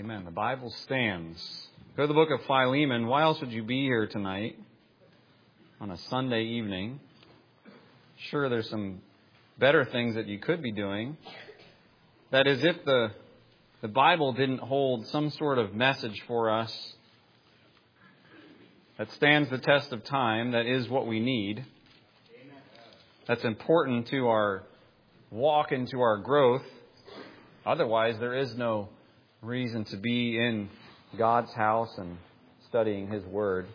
Amen. The Bible stands. Go to the book of Philemon. Why else would you be here tonight on a Sunday evening? Sure, there's some better things that you could be doing. That is, if the Bible didn't hold some sort of message for us that stands the test of time, that is what we need. That's important to our walk and to our growth. Otherwise, there is no reason to be in God's house and studying His Word.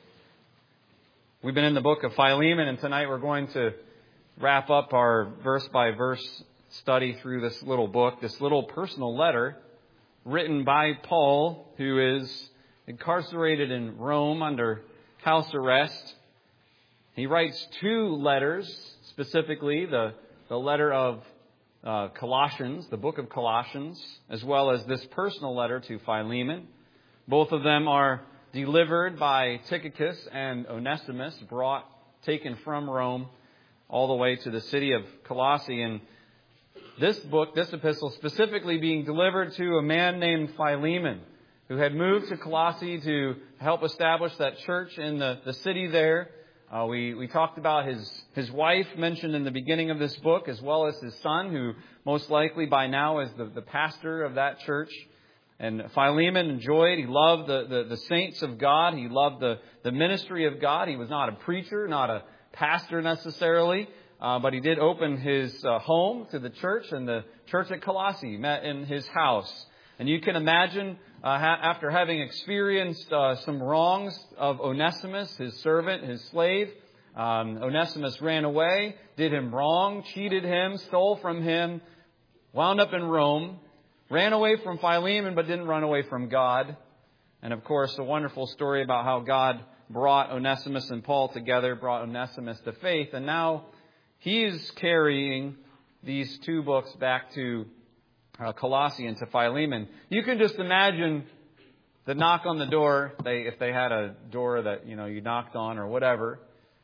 We've been in the book of Philemon, and tonight we're going to wrap up our verse-by-verse study through this little book, this little personal letter written by Paul, who is incarcerated in Rome under house arrest. He writes two letters, specifically the letter of Colossians, the book of Colossians, as well as this personal letter to Philemon. Both of them are delivered by Tychicus and Onesimus, taken from Rome all the way to the city of Colossae. And this book, this epistle, specifically being delivered to a man named Philemon, who had moved to Colossae to help establish that church in the city there. We talked about his wife mentioned in the beginning of this book, as well as his son, who most likely by now is the pastor of that church. And Philemon enjoyed, he loved the saints of God. He loved the ministry of God. He was not a preacher, not a pastor necessarily, but he did open his home to the church, and the church at Colossae met in his house. And you can imagine, after having experienced some wrongs of Onesimus, his servant, his slave, Onesimus ran away, did him wrong, cheated him, stole from him, wound up in Rome, ran away from Philemon but didn't run away from God. And of course, a wonderful story about how God brought Onesimus and Paul together, brought Onesimus to faith. And now he's carrying these two books back to Colossae and to Philemon. You can just imagine the knock on the door, if they had a door that you knocked on or whatever,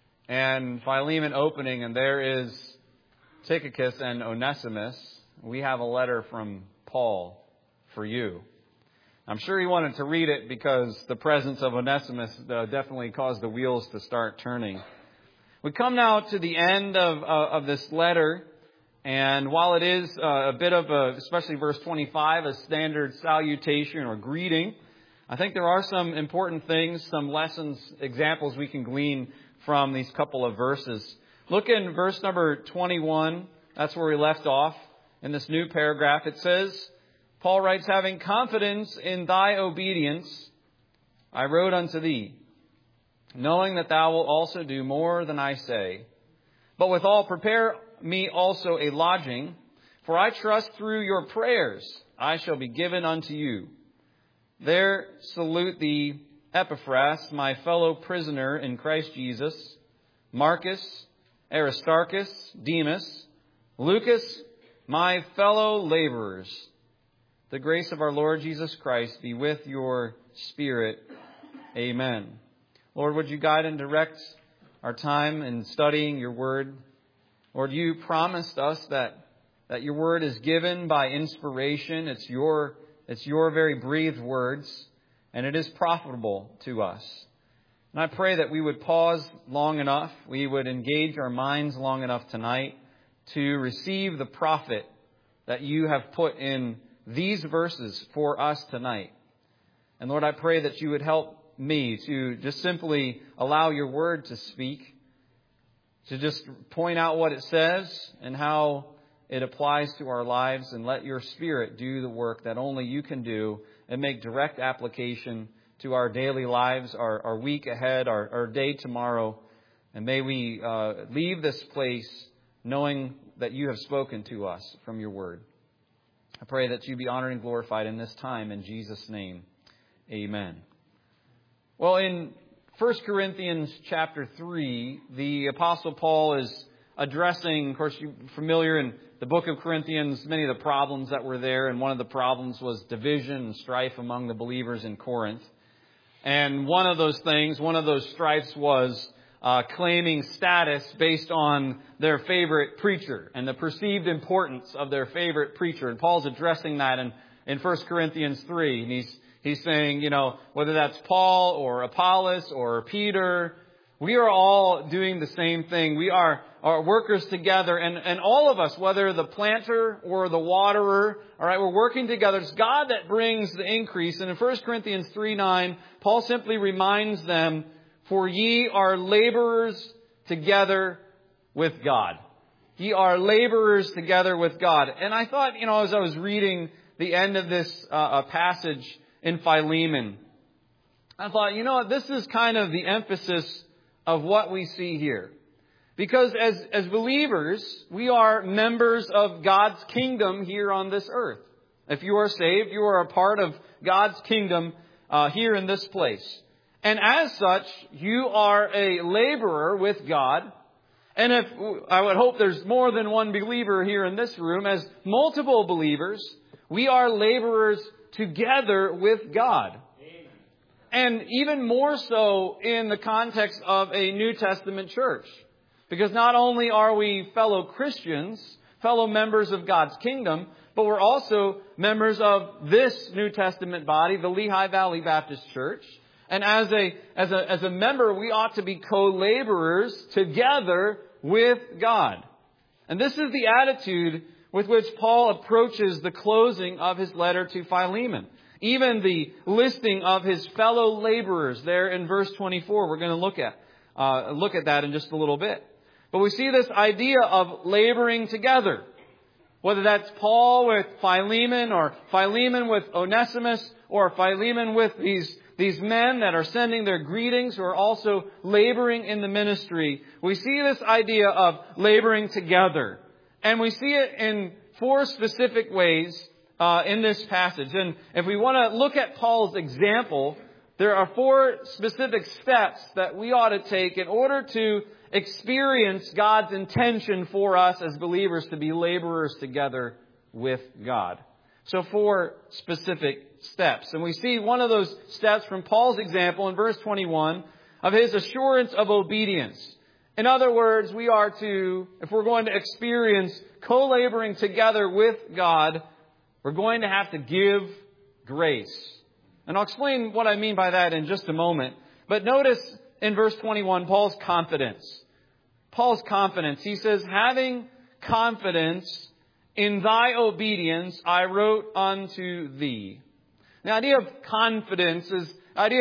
and Philemon opening, and there is Tychicus and Onesimus. We have a letter from Paul for you. I'm sure he wanted to read it because the presence of Onesimus definitely caused the wheels to start turning. We come now to the end of this letter. And while it is a bit of especially verse 25, a standard salutation or greeting, I think there are some important things, some lessons, examples we can glean from these couple of verses. Look in verse number 21. That's where we left off in this new paragraph. It says, Paul writes, having confidence in thy obedience, I wrote unto thee, knowing that thou wilt also do more than I say. But withal prepare me also a lodging, for I trust through your prayers I shall be given unto you. There salute thee Epaphras, my fellow prisoner in Christ Jesus, Marcus, Aristarchus, Demas, Lucas, my fellow laborers. The grace of our Lord Jesus Christ be with your spirit. Amen. Lord, would you guide and direct our time in studying your word? Lord, you promised us that your word is given by inspiration. It's your very breathed words, and it is profitable to us. And I pray that we would pause long enough, we would engage our minds long enough tonight to receive the profit that you have put in these verses for us tonight. And Lord, I pray that you would help me to just simply allow your word to speak, to just point out what it says and how it applies to our lives, and let your Spirit do the work that only you can do and make direct application to our daily lives, our week ahead, our day tomorrow. And may we leave this place knowing that you have spoken to us from your word. I pray that you be honored and glorified in this time. In Jesus' name, amen. Well, in 1 Corinthians chapter 3, the Apostle Paul is addressing, of course, you're familiar in the book of Corinthians, many of the problems that were there. And one of the problems was division and strife among the believers in Corinth. And one of those strifes was claiming status based on their favorite preacher and the perceived importance of their favorite preacher. And Paul's addressing that in 1 Corinthians 3. And he's saying, whether that's Paul or Apollos or Peter, we are all doing the same thing. We are workers together. And all of us, whether the planter or the waterer, all right, we're working together. It's God that brings the increase. And in 1 Corinthians 3:9, Paul simply reminds them, for ye are laborers together with God. Ye are laborers together with God. And I thought, as I was reading the end of this passage in Philemon, I thought, this is kind of the emphasis of what we see here. Because as believers, we are members of God's kingdom here on this earth. If you are saved, you are a part of God's kingdom here in this place. And as such, you are a laborer with God. And I would hope there's more than one believer here in this room, as multiple believers, we are laborers together with God. Amen. And even more so in the context of a New Testament church. Because not only are we fellow Christians, fellow members of God's kingdom, but we're also members of this New Testament body, the Lehigh Valley Baptist Church. And as a member, we ought to be co-laborers together with God. And this is the attitude with which Paul approaches the closing of his letter to Philemon. Even the listing of his fellow laborers there in verse 24, we're going to look at that in just a little bit. But we see this idea of laboring together. Whether that's Paul with Philemon, or Philemon with Onesimus, or Philemon with these men that are sending their greetings, who are also laboring in the ministry. We see this idea of laboring together. And we see it in 4 specific ways in this passage. And if we want to look at Paul's example, there are 4 specific steps that we ought to take in order to experience God's intention for us as believers to be laborers together with God. So 4 specific steps. And we see one of those steps from Paul's example in verse 21 of his assurance of obedience. In other words, we are to, if we're going to experience co-laboring together with God, we're going to have to give grace. And I'll explain what I mean by that in just a moment. But notice in verse 21, Paul's confidence. Paul's confidence. He says, having confidence in thy obedience, I wrote unto thee. The idea of confidence is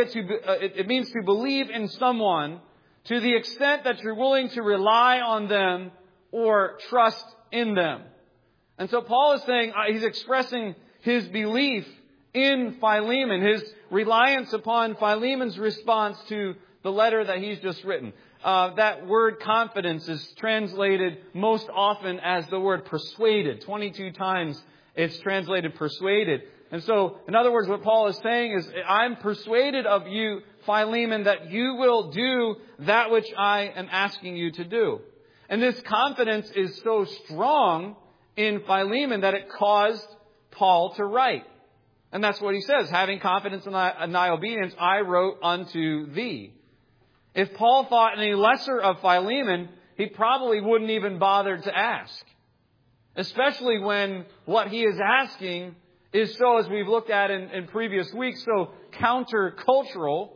it means to believe in someone to the extent that you're willing to rely on them or trust in them. And so Paul is saying, he's expressing his belief in Philemon, his reliance upon Philemon's response to the letter that he's just written. That word confidence is translated most often as the word persuaded. 22 times it's translated persuaded. And so, in other words, what Paul is saying is, I'm persuaded of you, Philemon, that you will do that which I am asking you to do. And this confidence is so strong in Philemon that it caused Paul to write. And that's what he says, having confidence in thy obedience, I wrote unto thee. If Paul thought any lesser of Philemon, he probably wouldn't even bother to ask. Especially when what he is asking is so, as we've looked at in previous weeks, so counter-cultural,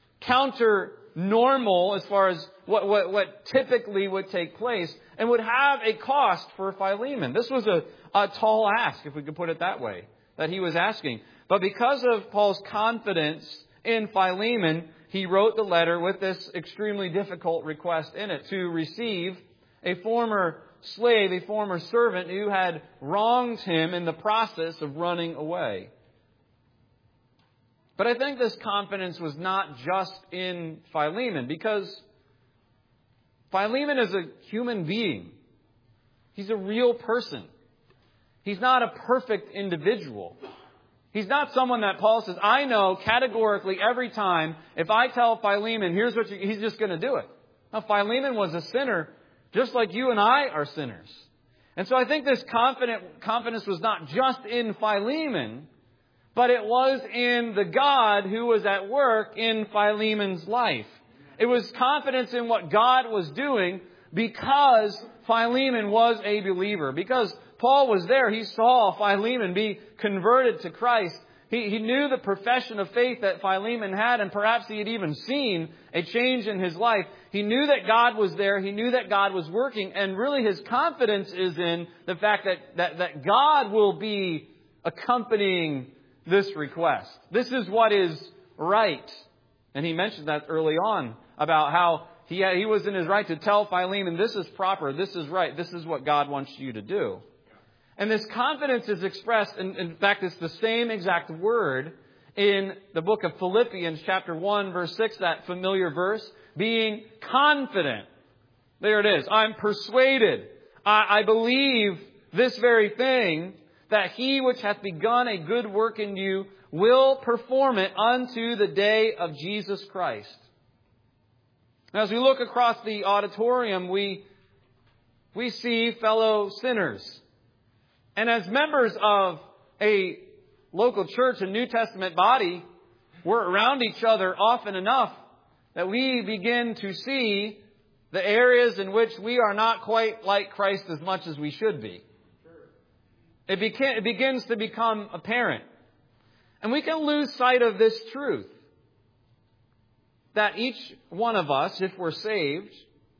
counter-normal as far as what typically would take place, and would have a cost for Philemon. This was a tall ask, if we could put it that way, that he was asking. But because of Paul's confidence in Philemon, he wrote the letter with this extremely difficult request in it, to receive a former slave, a former servant who had wronged him in the process of running away. But I think this confidence was not just in Philemon, because Philemon is a human being. He's a real person. He's not a perfect individual. He's not someone that Paul says, I know categorically every time, if I tell Philemon, here's what he's just going to do it. Now, Philemon was a sinner, just like you and I are sinners. And so I think this confidence was not just in Philemon, but it was in the God who was at work in Philemon's life. It was confidence in what God was doing because Philemon was a believer. Because Paul was there. He saw Philemon be converted to Christ. He knew the profession of faith that Philemon had, and perhaps he had even seen a change in his life. He knew that God was there. He knew that God was working. And really his confidence is in the fact that God will be accompanying this request. This is what is right. And he mentioned that early on about how he was in his right to tell Philemon, this is proper, this is right, this is what God wants you to do. And this confidence is expressed, in fact, it's the same exact word in the book of Philippians chapter 1, verse 6, that familiar verse, being confident. There it is. I'm persuaded. I believe this very thing, that he which hath begun a good work in you will perform it unto the day of Jesus Christ. Now, as we look across the auditorium, we see fellow sinners. And as members of a local church, a New Testament body, we're around each other often enough that we begin to see the areas in which we are not quite like Christ as much as we should be. It begins to become apparent. And we can lose sight of this truth, that each one of us, if we're saved,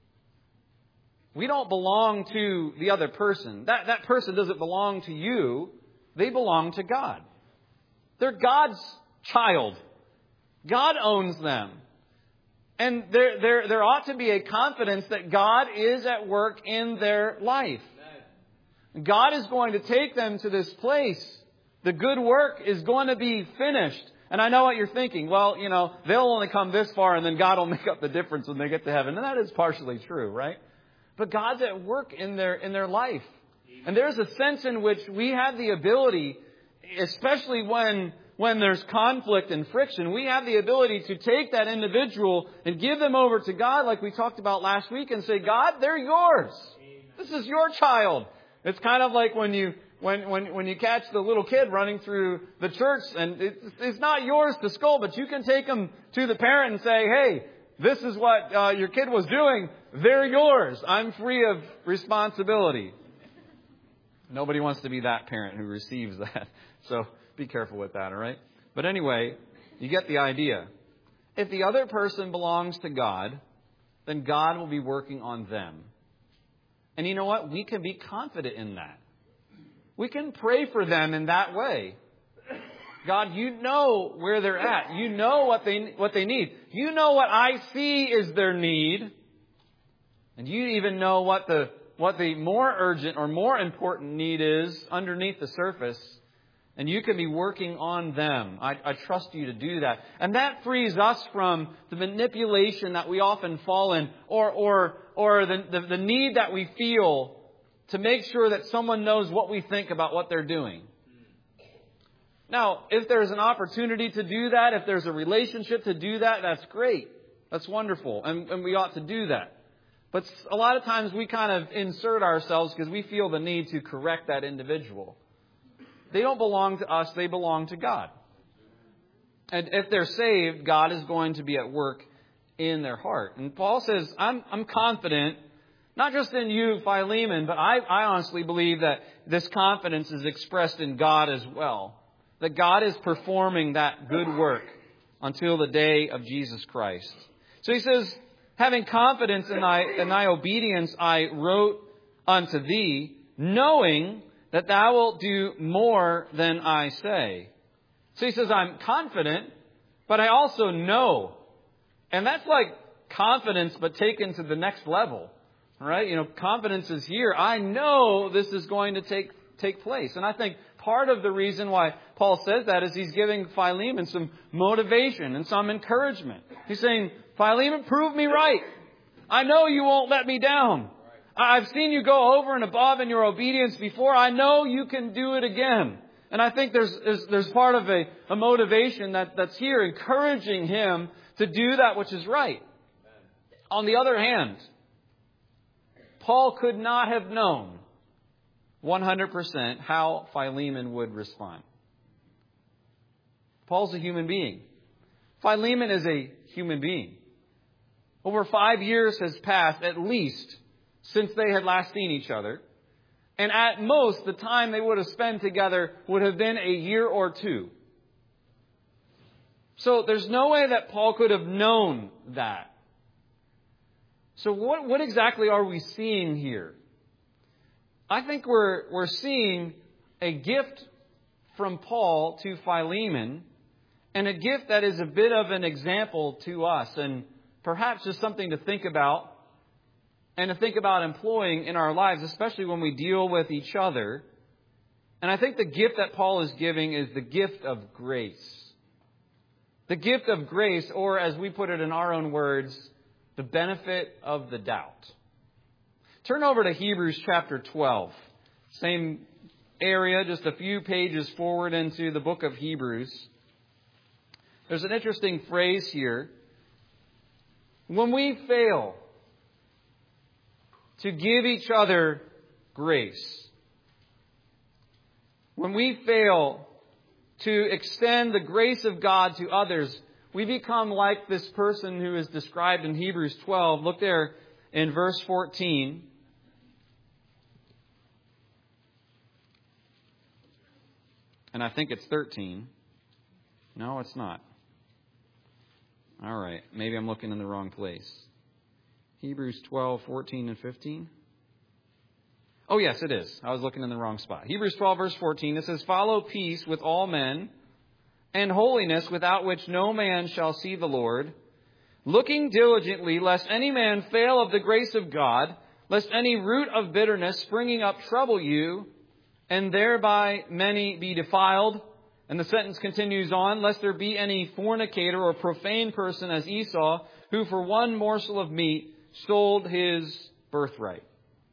we don't belong to the other person. That person doesn't belong to you. They belong to God. They're God's child. God owns them. And there ought to be a confidence that God is at work in their life. God is going to take them to this place. The good work is going to be finished. And I know what you're thinking. Well, they'll only come this far and then God will make up the difference when they get to heaven. And that is partially true, right? But God's at work in their life. And there's a sense in which we have the ability, especially when there's conflict and friction, we have the ability to take that individual and give them over to God, like we talked about last week, and say, God, they're yours. This is your child. It's kind of like when you catch the little kid running through the church, and it's not yours to scold, but you can take them to the parent and say, hey, this is what your kid was doing. They're yours. I'm free of responsibility. Nobody wants to be that parent who receives that. So be careful with that, all right? But anyway, you get the idea. If the other person belongs to God, then God will be working on them. And you know what? We can be confident in that. We can pray for them in that way. God, you know where they're at. You know what they need. You know what I see is their need. And you even know what the more urgent or more important need is underneath the surface. And you can be working on them. I trust you to do that. And that frees us from the manipulation that we often fall in, or the need that we feel to make sure that someone knows what we think about what they're doing. Now, if there's an opportunity to do that, if there's a relationship to do that, that's great. That's wonderful. And we ought to do that. But a lot of times we kind of insert ourselves because we feel the need to correct that individual. They don't belong to us. They belong to God. And if they're saved, God is going to be at work in their heart. And Paul says, I'm confident, not just in you, Philemon, but I honestly believe that this confidence is expressed in God as well. That God is performing that good work until the day of Jesus Christ. So he says, having confidence in thy obedience, I wrote unto thee, knowing that thou wilt do more than I say. So he says, I'm confident, but I also know. And that's like confidence, but taken to the next level. Right? Confidence is here. I know this is going to take place. And I think part of the reason why Paul says that is he's giving Philemon some motivation and some encouragement. He's saying, Philemon, prove me right. I know you won't let me down. I've seen you go over and above in your obedience before. I know you can do it again. And I think there's part of a motivation that's here, encouraging him to do that which is right. On the other hand, Paul could not have known 100% how Philemon would respond. Paul's a human being. Philemon is a human being. Over 5 years has passed, at least, since they had last seen each other. And at most, the time they would have spent together would have been a year or two. So there's no way that Paul could have known that. So what exactly are we seeing here? I think we're seeing a gift from Paul to Philemon, and a gift that is a bit of an example to us, and perhaps just something to think about and to think about employing in our lives, especially when we deal with each other. And I think the gift that Paul is giving is the gift of grace. The gift of grace, or as we put it in our own words, the benefit of the doubt. Turn over to Hebrews chapter 12. Same area, just a few pages forward into the book of Hebrews. There's an interesting phrase here. When we fail to give each other grace, when we fail to extend the grace of God to others, we become like this person who is described in Hebrews 12. Look there in verse 14. And I think it's 13. No, it's not. All right. Maybe I'm looking in the wrong place. Hebrews 12, 14, and 15. Oh, yes, it is. I was looking in the wrong spot. Hebrews 12, verse 14. It says, "Follow peace with all men and holiness, without which no man shall see the Lord, looking diligently lest any man fail of the grace of God, lest any root of bitterness springing up trouble you, and thereby many be defiled." And the sentence continues on, "Lest there be any fornicator or profane person as Esau, who for one morsel of meat sold his birthright."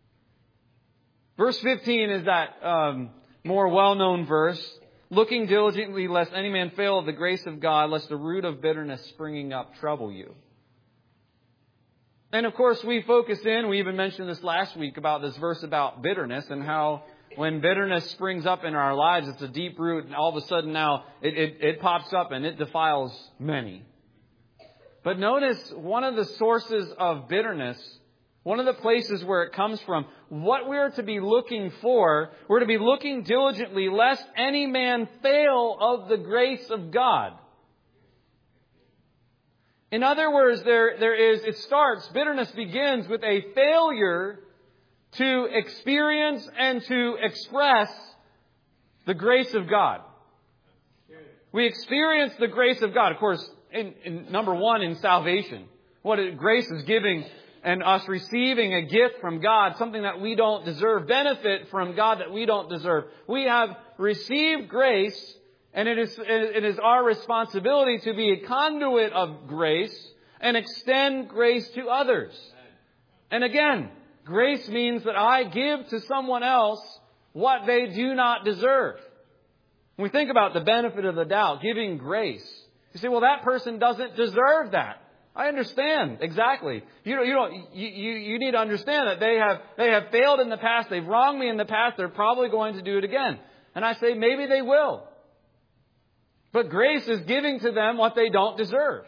Verse 15 is that more well-known verse. "Looking diligently lest any man fail of the grace of God, lest the root of bitterness springing up trouble you." And of course we even mentioned this last week about this verse about bitterness and how when bitterness springs up in our lives, it's a deep root, and all of a sudden now it pops up and it defiles many. But notice one of the sources of bitterness, one of the places where it comes from, what we're to be looking for, we're to be looking diligently lest any man fail of the grace of God. In other words, bitterness begins with a failure to experience and to express the grace of God. We experience the grace of God, of course, in number one, in salvation. Grace is giving and us receiving a gift from God, something that we don't deserve, benefit from God that we don't deserve. We have received grace, and it is our responsibility to be a conduit of grace and extend grace to others. And again, grace means that I give to someone else what they do not deserve. When we think about the benefit of the doubt, giving grace, you say, well, that person doesn't deserve that. I understand, exactly. You need to understand that they have failed in the past, they've wronged me in the past, they're probably going to do it again. And I say, maybe they will. But grace is giving to them what they don't deserve.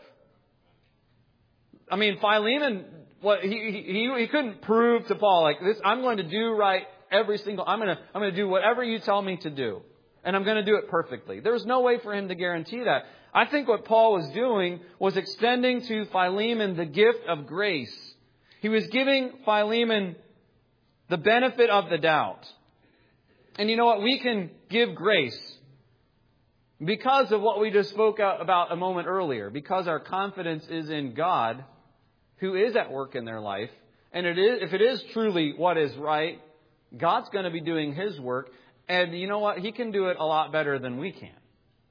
I mean, Philemon, he couldn't prove to Paul like this. I'm going to do right I'm going to do whatever you tell me to do, and I'm going to do it perfectly. There was no way for him to guarantee that. I think what Paul was doing was extending to Philemon the gift of grace. He was giving Philemon the benefit of the doubt. And you know what? We can give grace because of what we just spoke about a moment earlier. Because our confidence is in God, who is at work in their life. And if it is truly what is right, God's going to be doing His work. And you know what? He can do it a lot better than we can.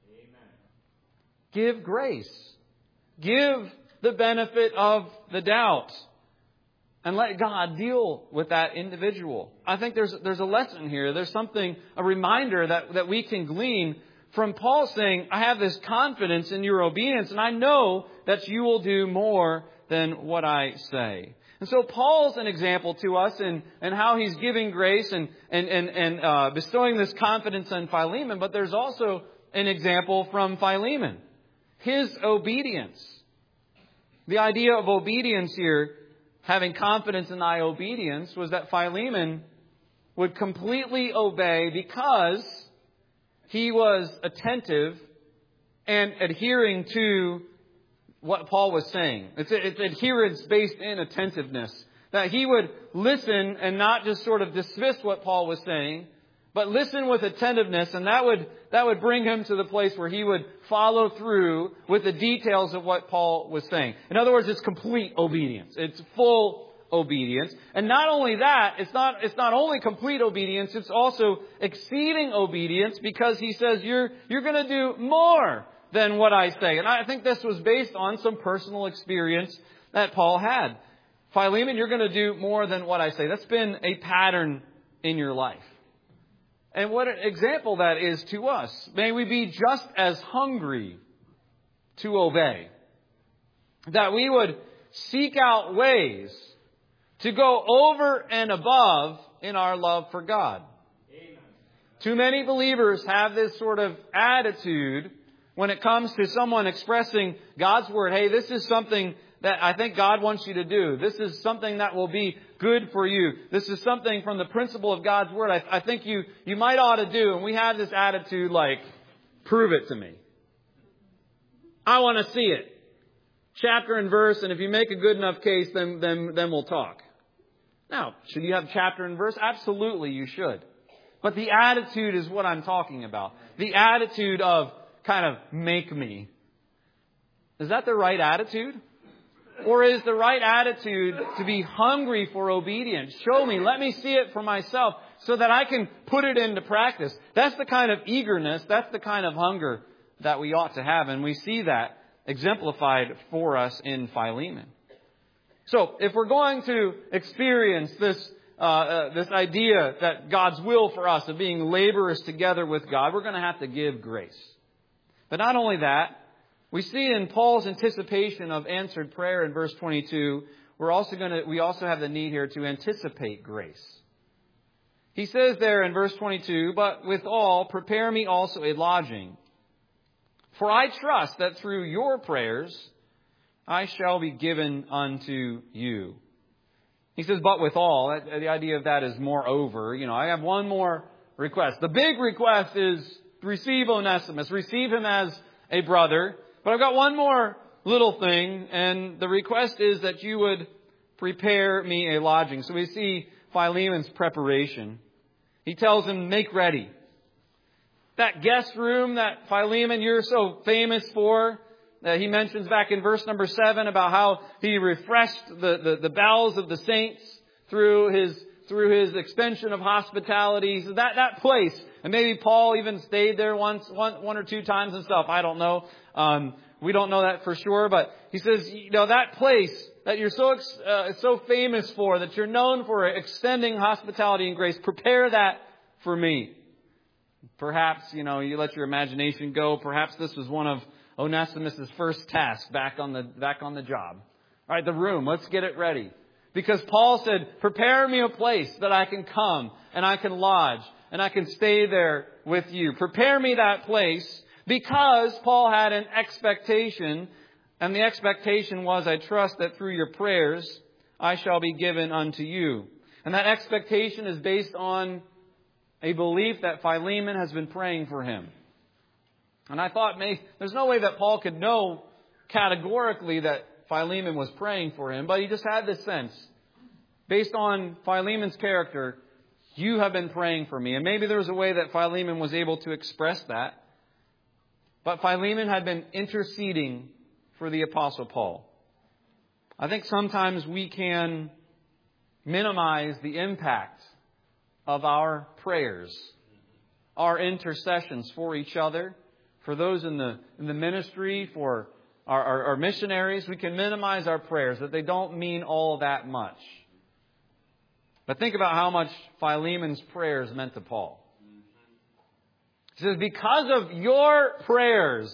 Give grace. Give the benefit of the doubt. And let God deal with that individual. I think there's a lesson here. There's a reminder that we can glean from Paul saying, I have this confidence in your obedience, and I know that you will do more than what I say. And so Paul's an example to us in how he's giving grace and bestowing this confidence on Philemon. But there's also an example from Philemon. His obedience. The idea of obedience here, having confidence in thy obedience, was that Philemon would completely obey because he was attentive and adhering to what Paul was saying. It's adherence based in attentiveness. That he would listen and not just sort of dismiss what Paul was saying, but listen with attentiveness, and that would bring him to the place where he would follow through with the details of what Paul was saying. In other words, it's complete obedience. It's full obedience. And not only that, it's not only complete obedience, it's also exceeding obedience, because he says you're going to do more than what I say. And I think this was based on some personal experience that Paul had. Philemon, you're going to do more than what I say. That's been a pattern in your life. And what an example that is to us. May we be just as hungry to obey. That we would seek out ways to go over and above in our love for God. Amen. Too many believers have this sort of attitude when it comes to someone expressing God's Word. Hey, this is something that I think God wants you to do. This is something that will be good for you. This is something from the principle of God's Word I think you might ought to do. And we have this attitude like, prove it to me. I want to see it. Chapter and verse, and if you make a good enough case, then we'll talk. Now, should you have chapter and verse? Absolutely, you should. But the attitude is what I'm talking about. The attitude of kind of make me. Is that the right attitude? Or is the right attitude to be hungry for obedience? Show me, let me see it for myself so that I can put it into practice. That's the kind of eagerness, that's the kind of hunger that we ought to have. And we see that exemplified for us in Philemon. So if we're going to experience this idea that God's will for us of being laborers together with God, we're going to have to give grace. But not only that, we see in Paul's anticipation of answered prayer in verse 22, we also have the need here to anticipate grace. He says there in verse 22, but withal, prepare me also a lodging. For I trust that through your prayers, I shall be given unto you. He says, but withal, the idea of that is moreover. I have one more request. The big request is receive Onesimus, receive him as a brother. But I've got one more little thing, and the request is that you would prepare me a lodging. So we see Philemon's preparation. He tells him, make ready. That guest room that Philemon, you're so famous for, that he mentions back in verse number 7 about how he refreshed the bowels of the saints through his extension of hospitality. So that place, and maybe Paul even stayed there one or two times and stuff. I don't know. We don't know that for sure, but he says, that place that you're so famous for, that you're known for extending hospitality and grace, prepare that for me. Perhaps, you let your imagination go. Perhaps this was one of Onesimus' first tasks back on the job. All right, the room, let's get it ready. Because Paul said, prepare me a place that I can come and I can lodge and I can stay there with you. Prepare me that place. Because Paul had an expectation, and the expectation was, I trust that through your prayers, I shall be given unto you. And that expectation is based on a belief that Philemon has been praying for him. And I thought, there's no way that Paul could know categorically that Philemon was praying for him, but he just had this sense. Based on Philemon's character, you have been praying for me. And maybe there was a way that Philemon was able to express that. But Philemon had been interceding for the Apostle Paul. I think sometimes we can minimize the impact of our prayers, our intercessions for each other, for those in the ministry, for our missionaries. We can minimize our prayers, that they don't mean all that much. But think about how much Philemon's prayers meant to Paul. He says, because of your prayers,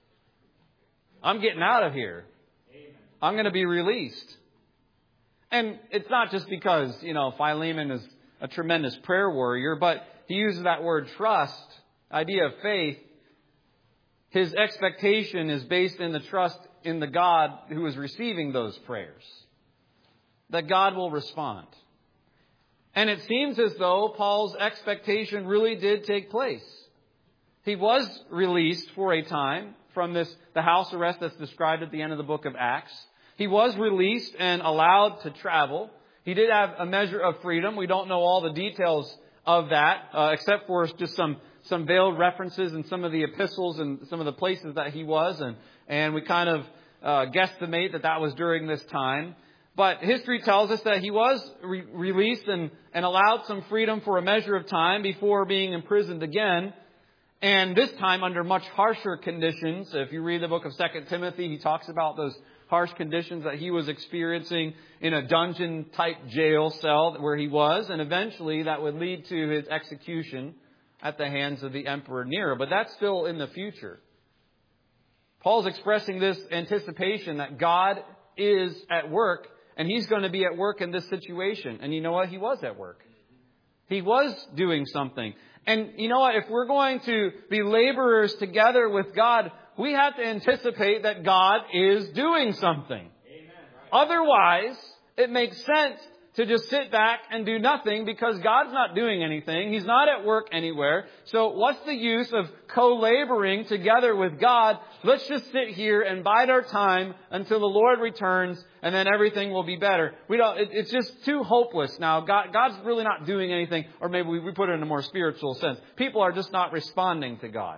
I'm getting out of here. I'm going to be released. And it's not just because, Philemon is a tremendous prayer warrior, but he uses that word trust, idea of faith. His expectation is based in the trust in the God who is receiving those prayers. That God will respond. And it seems as though Paul's expectation really did take place. He was released for a time from the house arrest that's described at the end of the book of Acts. He was released and allowed to travel. He did have a measure of freedom. We don't know all the details of that, except for just some veiled references in some of the epistles and some of the places that he was. And we kind of guesstimate that was during this time. But history tells us that he was released and allowed some freedom for a measure of time before being imprisoned again. And this time under much harsher conditions. If you read the book of 2 Timothy, he talks about those harsh conditions that he was experiencing in a dungeon-type jail cell where he was. And eventually that would lead to his execution at the hands of the Emperor Nero. But that's still in the future. Paul's expressing this anticipation that God is at work, and He's going to be at work in this situation. And you know what? He was at work. He was doing something. And you know what? If we're going to be laborers together with God, we have to anticipate that God is doing something. Amen. Otherwise, it makes sense to just sit back and do nothing because God's not doing anything. He's not at work anywhere. So what's the use of co-laboring together with God? Let's just sit here and bide our time until the Lord returns, and then everything will be better. It's just too hopeless now. God's really not doing anything, or maybe we put it in a more spiritual sense. People are just not responding to God.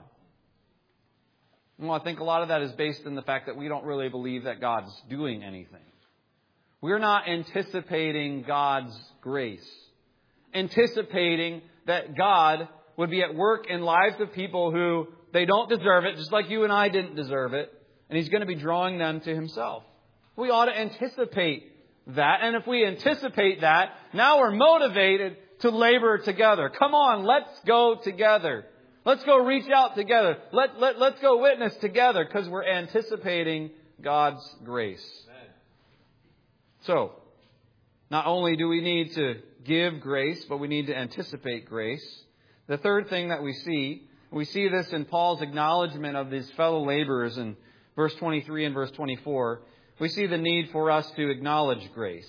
Well, I think a lot of that is based in the fact that we don't really believe that God's doing anything. We're not anticipating God's grace. Anticipating that God would be at work in lives of people who they don't deserve it, just like you and I didn't deserve it. And He's going to be drawing them to Himself. We ought to anticipate that. And if we anticipate that, now we're motivated to labor together. Come on, let's go together. Let's go reach out together. Let's go witness together because we're anticipating God's grace. So, not only do we need to give grace, but we need to anticipate grace. The third thing that we see this in Paul's acknowledgement of these fellow laborers in verse 23 and verse 24. We see the need for us to acknowledge grace.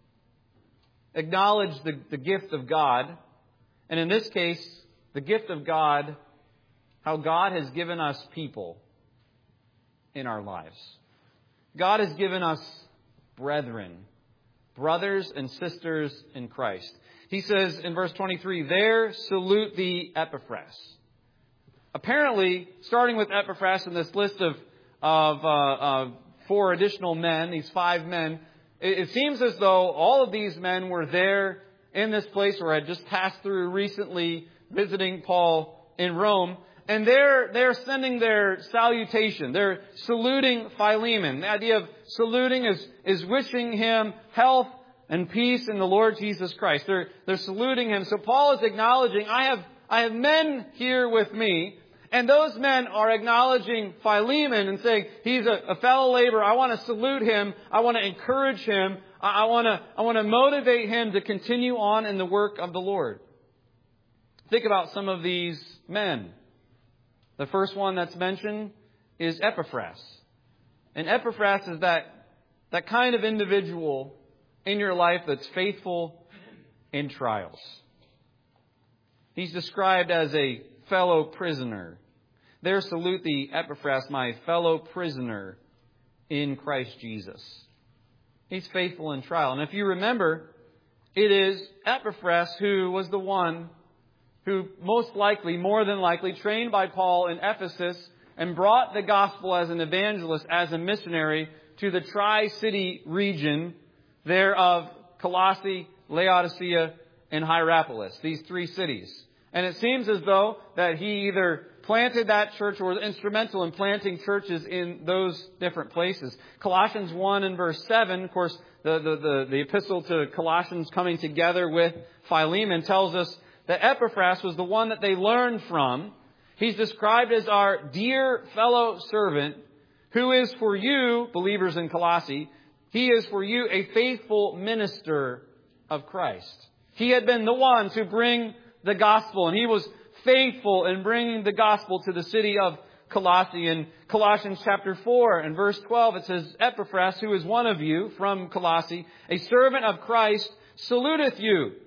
Acknowledge the gift of God. And in this case, the gift of God, how God has given us people in our lives. God has given us brethren, brothers and sisters in Christ. He says in verse 23, there salute thee Epaphras. Apparently, starting with Epaphras in this list of 4 additional men, these 5 men, it seems as though all of these men were there in this place or had just passed through recently visiting Paul in Rome. And they're sending their salutation. They're saluting Philemon. The idea of saluting is wishing him health and peace in the Lord Jesus Christ. They're saluting him. So Paul is acknowledging, I have men here with me. And those men are acknowledging Philemon and saying, he's a fellow laborer. I want to salute him. I want to encourage him. I want to motivate him to continue on in the work of the Lord. Think about some of these men. The first one that's mentioned is Epaphras. And Epaphras is that kind of individual in your life that's faithful in trials. He's described as a fellow prisoner. There salute thee, Epaphras, my fellow prisoner in Christ Jesus. He's faithful in trial. And if you remember, it is Epaphras who was the one who more than likely, trained by Paul in Ephesus and brought the gospel as an evangelist, as a missionary to the Tri-City region there of Colossae, Laodicea, and Hierapolis, these 3 cities. And it seems as though that he either planted that church or was instrumental in planting churches in those different places. Colossians 1 and verse 7, of course, the epistle to Colossians coming together with Philemon tells us that Epaphras was the one that they learned from. He's described as our dear fellow servant who is for you, believers in Colossae, he is for you a faithful minister of Christ. He had been the one to bring the gospel, and he was faithful in bringing the gospel to the city of Colossae. In Colossians chapter 4 and verse 12, it says, Epaphras, who is one of you from Colossae, a servant of Christ, saluteth you,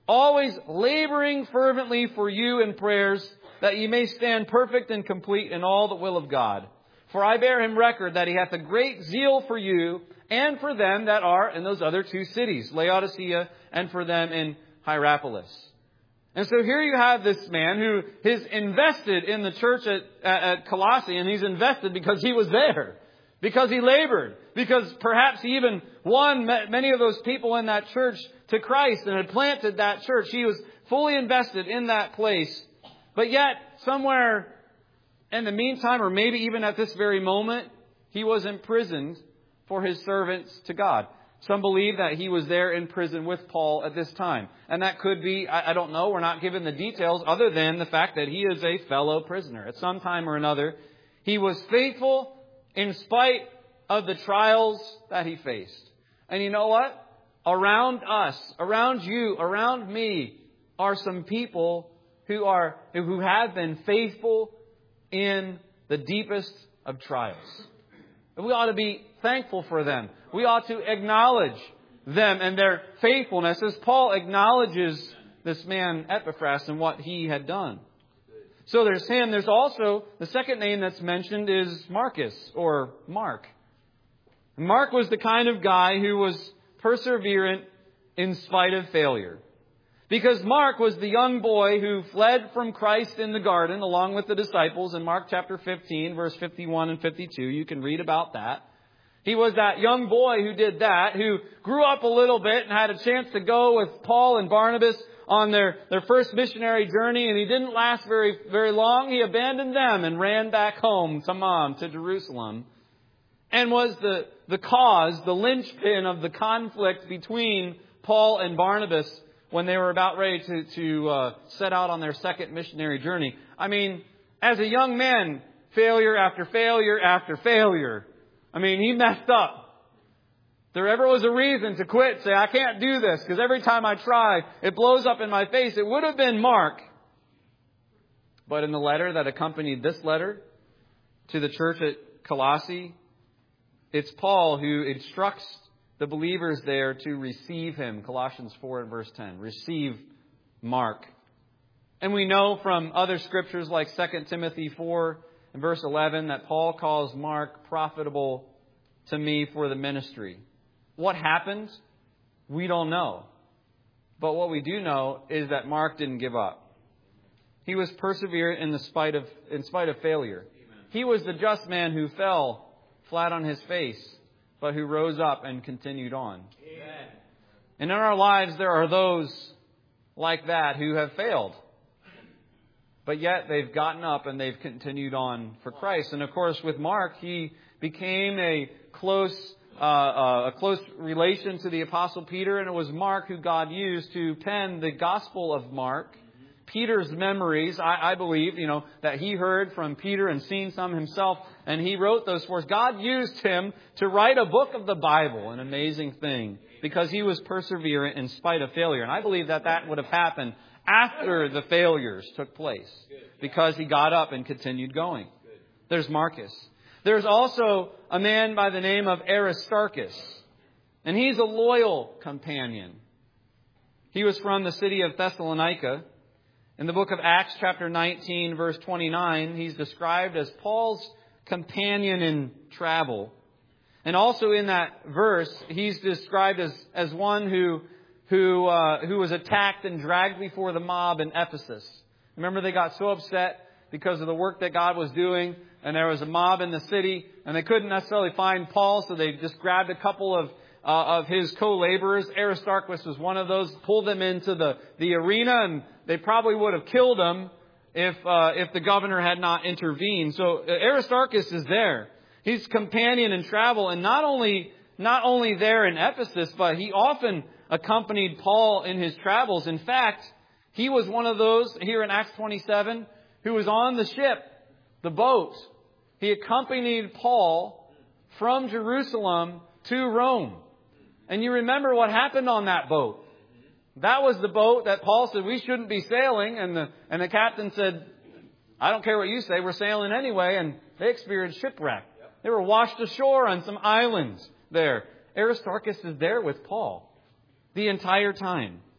always laboring fervently for you in prayers, that ye may stand perfect and complete in all the will of God. For I bear him record that he hath a great zeal for you, and for them that are in those other two cities, Laodicea, and for them in Hierapolis. And so here you have this man who is invested in the church at Colossae, and he's invested because he was there, because he labored, because perhaps he even won many of those people in that church to Christ and had planted that church. He was fully invested in that place. But yet, somewhere in the meantime, or maybe even at this very moment, he was imprisoned for his servants to God. Some believe that he was there in prison with Paul at this time. And that could be, I don't know, we're not given the details other than the fact that he is a fellow prisoner. At some time or another, he was faithful in spite of the trials that he faced. And you know what? Around us, around you, around me are some people who have been faithful in the deepest of trials. And we ought to be thankful for them. We ought to acknowledge them and their faithfulness as Paul acknowledges this man Epaphras and what he had done. So there's him. There's also the second name that's mentioned is Marcus or Mark. Mark was the kind of guy who was perseverant in spite of failure. Because Mark was the young boy who fled from Christ in the garden along with the disciples in Mark chapter 15, verse 51 and 52. You can read about that. He was that young boy who did that, who grew up a little bit and had a chance to go with Paul and Barnabas on their first missionary journey. And he didn't last very, very long. He abandoned them and ran back home to Jerusalem. And was the cause, the linchpin of the conflict between Paul and Barnabas when they were about ready to set out on their second missionary journey. I mean, as a young man, failure after failure after failure. I mean, he messed up. If there ever was a reason to quit, say, I can't do this, because every time I try, it blows up in my face, it would have been Mark. But in the letter that accompanied this letter to the church at Colossae, it's Paul who instructs the believers there to receive him. Colossians 4 and verse 10. Receive Mark. And we know from other scriptures like 2 Timothy 4 and verse 11 that Paul calls Mark profitable to me for the ministry. What happened? We don't know. But what we do know is that Mark didn't give up. He was perseverant in spite of failure. Amen. He was the just man who fell flat on his face, but who rose up and continued on. Amen. And in our lives, there are those like that who have failed. But yet they've gotten up and they've continued on for Christ. And of course, with Mark, he became a close relation to the Apostle Peter. And it was Mark who God used to pen the Gospel of Mark. Peter's memories, I believe, that he heard from Peter and seen some himself, and he wrote those for us. God used him to write a book of the Bible, an amazing thing, because he was perseverant in spite of failure. And I believe that would have happened after the failures took place, because he got up and continued going. There's Marcus. There's also a man by the name of Aristarchus, and he's a loyal companion. He was from the city of Thessalonica. In the book of Acts, chapter 19, verse 29, he's described as Paul's companion in travel. And also in that verse, he's described as one who was attacked and dragged before the mob in Ephesus. Remember, they got so upset because of the work that God was doing, and there was a mob in the city, and they couldn't necessarily find Paul, so they just grabbed a couple of his co-laborers. Aristarchus was one of those, pulled them into the arena, and they probably would have killed him if the governor had not intervened. So Aristarchus is there. He's companion in travel, and not only there in Ephesus, but he often accompanied Paul in his travels. In fact, he was one of those here in Acts 27 who was on the ship, the boat. He accompanied Paul from Jerusalem to Rome. And you remember what happened on that boat. That was the boat that Paul said we shouldn't be sailing. And the captain said, I don't care what you say, we're sailing anyway. And they experienced shipwreck. They were washed ashore on some islands there. Aristarchus is there with Paul the entire time.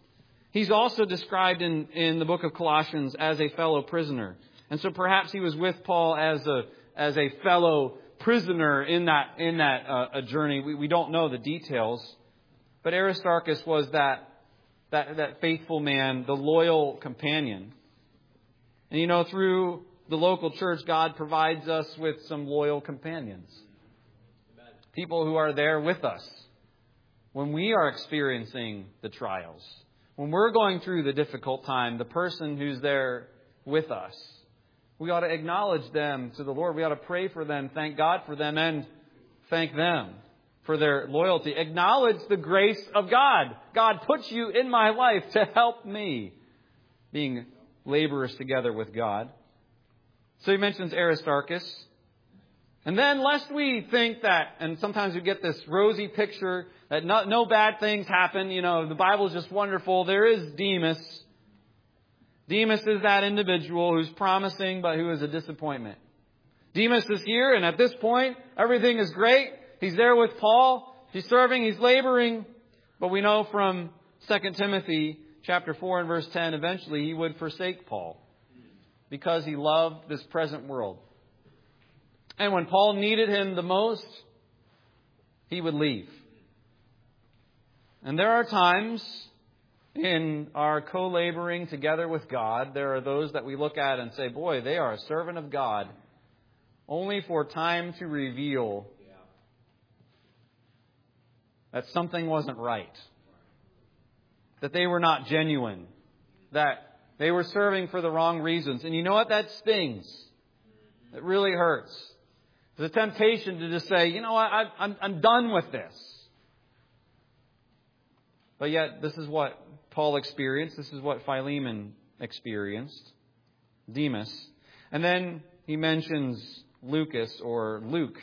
He's also described in the book of Colossians as a fellow prisoner. And so perhaps he was with Paul as a fellow prisoner in that journey. We don't know the details. But Aristarchus was that faithful man, the loyal companion. And through the local church, God provides us with some loyal companions. People who are there with us when we are experiencing the trials. When we're going through the difficult time, the person who's there with us, we ought to acknowledge them to the Lord. We ought to pray for them, thank God for them, and thank them for their loyalty. Acknowledge the grace of God. God puts you in my life to help me, being laborers together with God. So he mentions Aristarchus. And then lest we think that, and sometimes we get this rosy picture that no bad things happen, the Bible is just wonderful. There is Demas. Demas is that individual who's promising but who is a disappointment. Demas is here, and at this point, everything is great. He's there with Paul. He's serving, he's laboring. But we know from 2 Timothy chapter 4 and verse 10, eventually he would forsake Paul because he loved this present world. And when Paul needed him the most, he would leave. And there are times in our co-laboring together with God, there are those that we look at and say, boy, they are a servant of God, only for time to reveal that something wasn't right, that they were not genuine, that they were serving for the wrong reasons. And you know what? That stings. It really hurts. There's a temptation to just say, you know what, I'm done with this. But yet, this is what Paul experienced. This is what Philemon experienced. Demas. And then he mentions Lucas, or Luke,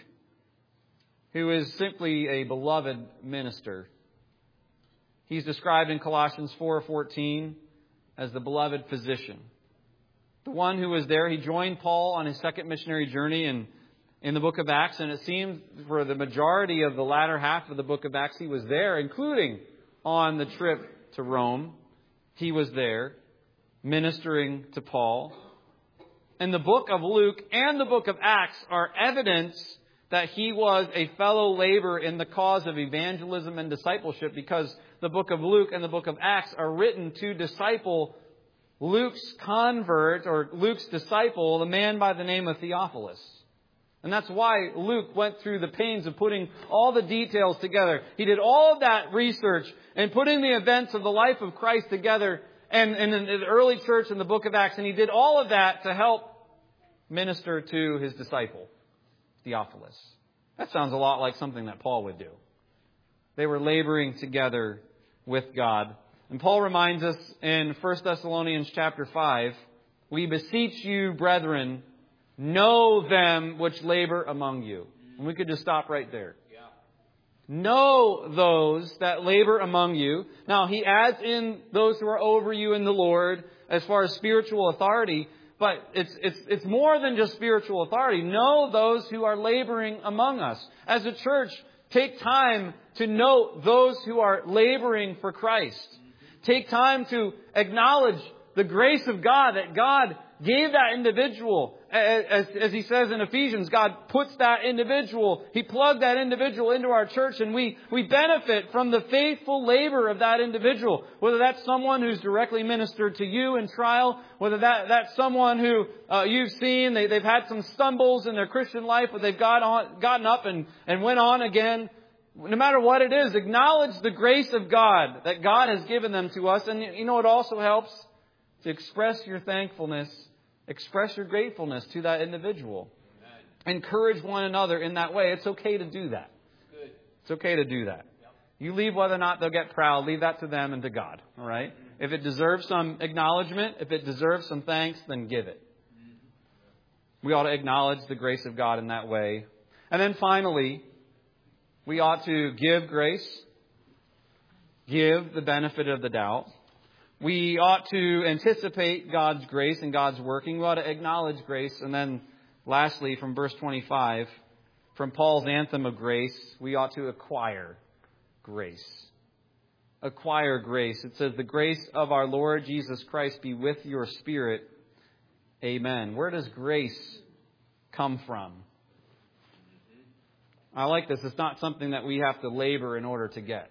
who is simply a beloved minister. He's described in Colossians 4:14 as the beloved physician. The one who was there, he joined Paul on his second missionary journey in the book of Acts, and it seems for the majority of the latter half of the book of Acts, he was there, including on the trip to Rome. He was there ministering to Paul. And the book of Luke and the book of Acts are evidence that he was a fellow laborer in the cause of evangelism and discipleship, because the book of Luke and the book of Acts are written to disciple Luke's convert, or Luke's disciple, the man by the name of Theophilus. And that's why Luke went through the pains of putting all the details together. He did all of that research and putting the events of the life of Christ together and in the early church in the book of Acts. And he did all of that to help minister to his disciple, Theophilus. That sounds a lot like something that Paul would do. They were laboring together with God. And Paul reminds us in 1 Thessalonians chapter 5, we beseech you, brethren, know them which labor among you. And we could just stop right there. Yeah. Know those that labor among you. Now, he adds in those who are over you in the Lord as far as spiritual authority. But it's more than just spiritual authority. Know those who are laboring among us. As a church, take time to note those who are laboring for Christ. Take time to acknowledge the grace of God, that God gave that individual. As he says in Ephesians, God puts that individual, He plugged that individual into our church, and we benefit from the faithful labor of that individual. Whether that's someone who's directly ministered to you in trial, whether that's someone who you've seen, they've had some stumbles in their Christian life, but they've gotten up and went on again. No matter what it is, acknowledge the grace of God that God has given them to us. And you know, it also helps to express your thankfulness, express your gratefulness to that individual. Amen. Encourage one another in that way. It's okay to do that. Good. It's okay to do that. Yep. You leave whether or not they'll get proud. Leave that to them and to God. All right? Mm-hmm. If it deserves some acknowledgement, if it deserves some thanks, then give it. Mm-hmm. We ought to acknowledge the grace of God in that way. And then finally, we ought to give grace, give the benefit of the doubt. We ought to anticipate God's grace and God's working. We ought to acknowledge grace. And then lastly, from verse 25, from Paul's anthem of grace, we ought to acquire grace. acquire grace. It says, the grace of our Lord Jesus Christ be with your spirit. Amen. Where does grace come from? I like this. It's not something that we have to labor in order to get.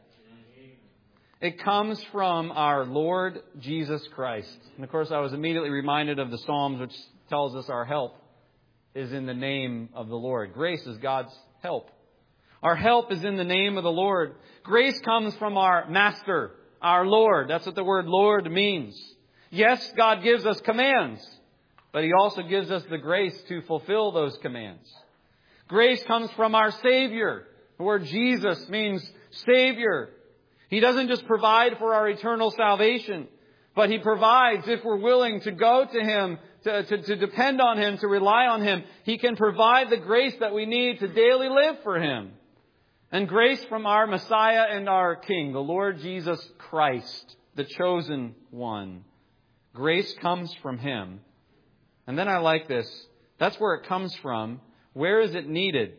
It comes from our Lord Jesus Christ. And of course, I was immediately reminded of the Psalms, which tells us our help is in the name of the Lord. Grace is God's help. Our help is in the name of the Lord. Grace comes from our Master, our Lord. That's what the word Lord means. Yes, God gives us commands, but He also gives us the grace to fulfill those commands. Grace comes from our Savior. The word Jesus means Savior. He doesn't just provide for our eternal salvation, but He provides if we're willing to go to Him, to depend on Him, to rely on Him. He can provide the grace that we need to daily live for Him. And grace from our Messiah and our King, the Lord Jesus Christ, the chosen one. Grace comes from Him. And then I like this. That's where it comes from. Where is it needed?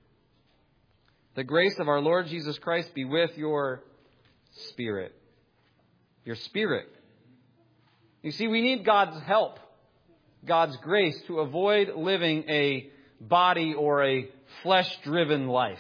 The grace of our Lord Jesus Christ be with your spirit. Your spirit. You see, we need God's help, God's grace to avoid living a body or a flesh-driven life.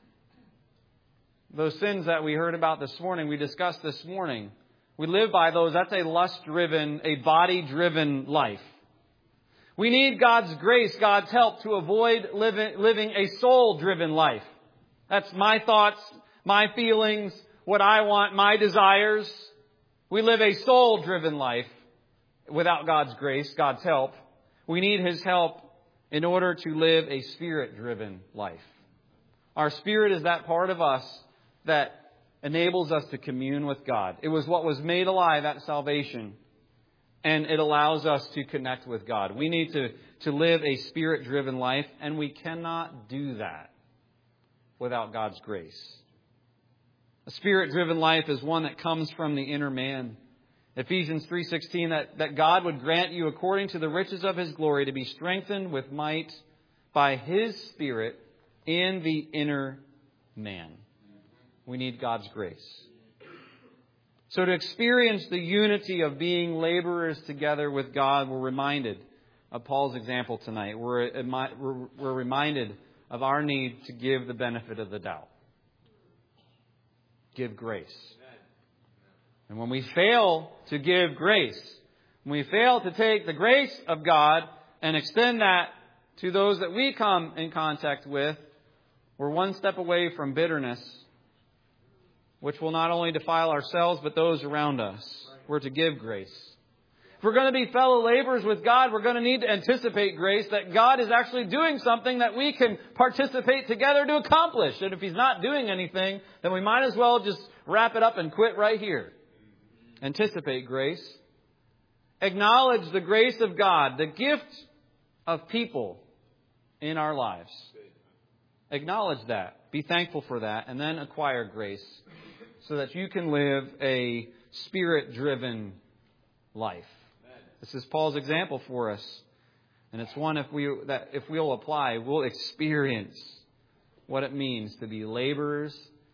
Those sins that we heard about this morning, we discussed this morning, we live by those. That's a lust-driven, a body-driven life. We need God's grace, God's help to avoid living a soul-driven life. That's my thoughts, my feelings, what I want, my desires. We live a soul-driven life without God's grace, God's help. We need His help in order to live a spirit-driven life. Our spirit is that part of us that enables us to commune with God. It was what was made alive at salvation, and it allows us to connect with God. We need to live a spirit-driven life, and we cannot do that without God's grace. A spirit-driven life is one that comes from the inner man. Ephesians 3:16, that God would grant you according to the riches of His glory to be strengthened with might by His Spirit in the inner man. We need God's grace. So to experience the unity of being laborers together with God, we're reminded of Paul's example tonight. We're reminded of our need to give the benefit of the doubt. Give grace. And when we fail to give grace, when we fail to take the grace of God and extend that to those that we come in contact with, we're one step away from bitterness, which will not only defile ourselves, but those around us. We're to give grace. If we're going to be fellow laborers with God, we're going to need to anticipate grace, that God is actually doing something that we can participate together to accomplish. And if He's not doing anything, then we might as well just wrap it up and quit right here. Anticipate grace. Acknowledge the grace of God, the gift of people in our lives. Acknowledge that. Be thankful for that. And then acquire grace so that you can live a spirit-driven life. This is Paul's example for us. And it's one if we'll apply, we'll experience what it means to be laborers